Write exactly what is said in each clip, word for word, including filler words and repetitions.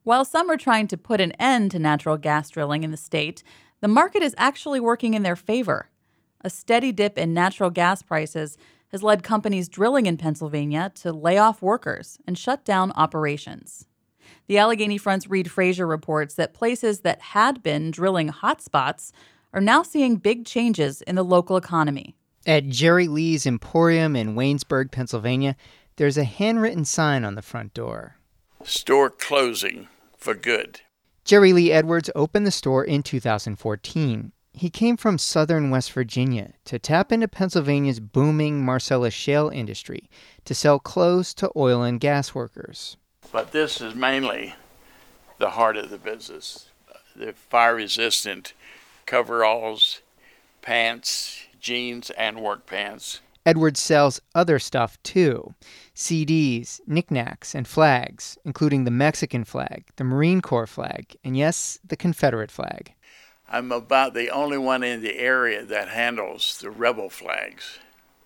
While some are trying to put an end to natural gas drilling in the state, the market is actually working in their favor. A steady dip in natural gas prices has led companies drilling in Pennsylvania to lay off workers and shut down operations. The Allegheny Front's Reid Frazier reports that places that had been drilling hotspots are now seeing big changes in the local economy. At Jerry Lee's Emporium in Waynesburg, Pennsylvania, there's a handwritten sign on the front door. Store closing for good. Jerry Lee Edwards opened the store in two thousand fourteen. He came from southern West Virginia to tap into Pennsylvania's booming Marcellus shale industry to sell clothes to oil and gas workers. But this is mainly the heart of the business. The fire-resistant coveralls, pants, jeans, and work pants. Edwards sells other stuff, too. C Ds, knickknacks, and flags, including the Mexican flag, the Marine Corps flag, and yes, the Confederate flag. I'm about the only one in the area that handles the rebel flags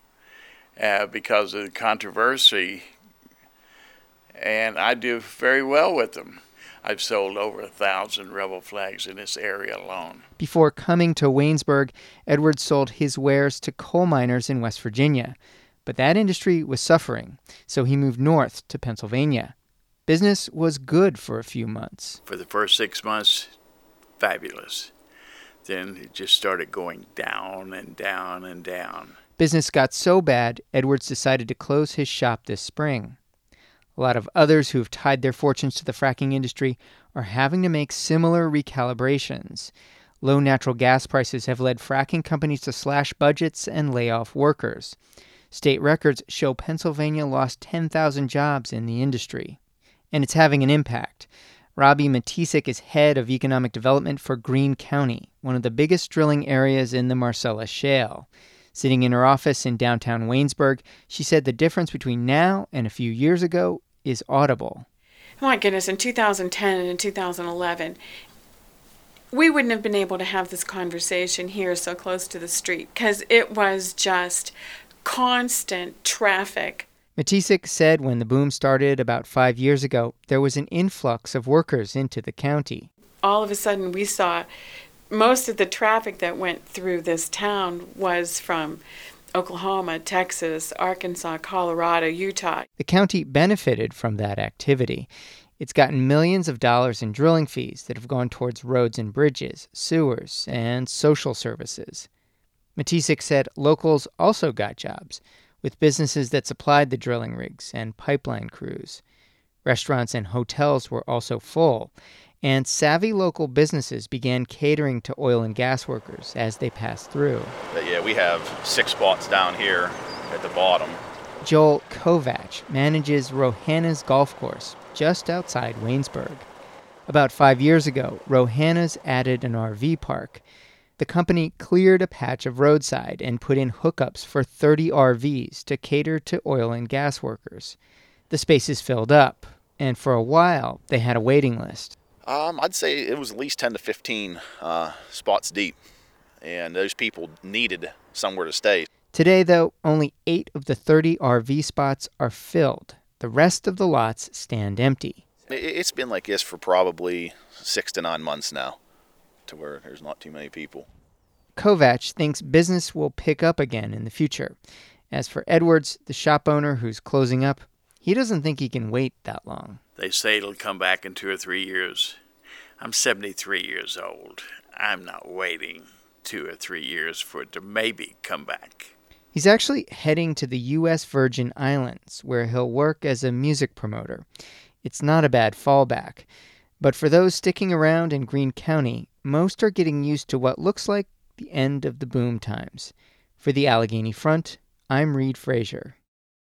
uh, because of the controversy, and I do very well with them. I've sold over a thousand rebel flags in this area alone. Before coming to Waynesburg, Edwards sold his wares to coal miners in West Virginia. But that industry was suffering, so he moved north to Pennsylvania. Business was good for a few months. For the first six months, fabulous. Then it just started going down and down and down. Business got so bad, Edwards decided to close his shop this spring. A lot of others who've tied their fortunes to the fracking industry are having to make similar recalibrations. Low natural gas prices have led fracking companies to slash budgets and lay off workers. State records show Pennsylvania lost ten thousand jobs in the industry. And it's having an impact. Robbie Matisek is head of economic development for Greene County, one of the biggest drilling areas in the Marcellus Shale. Sitting in her office in downtown Waynesburg, she said the difference between now and a few years ago is audible. My goodness, in two thousand ten and in two thousand eleven, we wouldn't have been able to have this conversation here so close to the street because it was just constant traffic. Matisek said when the boom started about five years ago, there was an influx of workers into the county. All of a sudden, we saw most of the traffic that went through this town was from Oklahoma, Texas, Arkansas, Colorado, Utah. The county benefited from that activity. It's gotten millions of dollars in drilling fees that have gone towards roads and bridges, sewers, and social services. Matisek said locals also got jobs with businesses that supplied the drilling rigs and pipeline crews. Restaurants and hotels were also full, and savvy local businesses began catering to oil and gas workers as they passed through. But yeah, we have six spots down here at the bottom. Joel Kovach manages Rohanna's Golf Course just outside Waynesburg. About five years ago, Rohanna's added an R V park. The company cleared a patch of roadside and put in hookups for thirty R Vs to cater to oil and gas workers. The space is filled up, and for a while, they had a waiting list. Um, I'd say it was at least ten to fifteen uh, spots deep, and those people needed somewhere to stay. Today, though, only eight of the thirty R V spots are filled. The rest of the lots stand empty. It's been like this for probably six to nine months now, to where there's not too many people. Kovach thinks business will pick up again in the future. As for Edwards, the shop owner who's closing up, he doesn't think he can wait that long. They say it'll come back in two or three years. I'm seventy-three years old. I'm not waiting two or three years for it to maybe come back. He's actually heading to the U S Virgin Islands, where he'll work as a music promoter. It's not a bad fallback. But for those sticking around in Greene County, most are getting used to what looks like the end of the boom times. For the Allegheny Front, I'm Reid Frazier.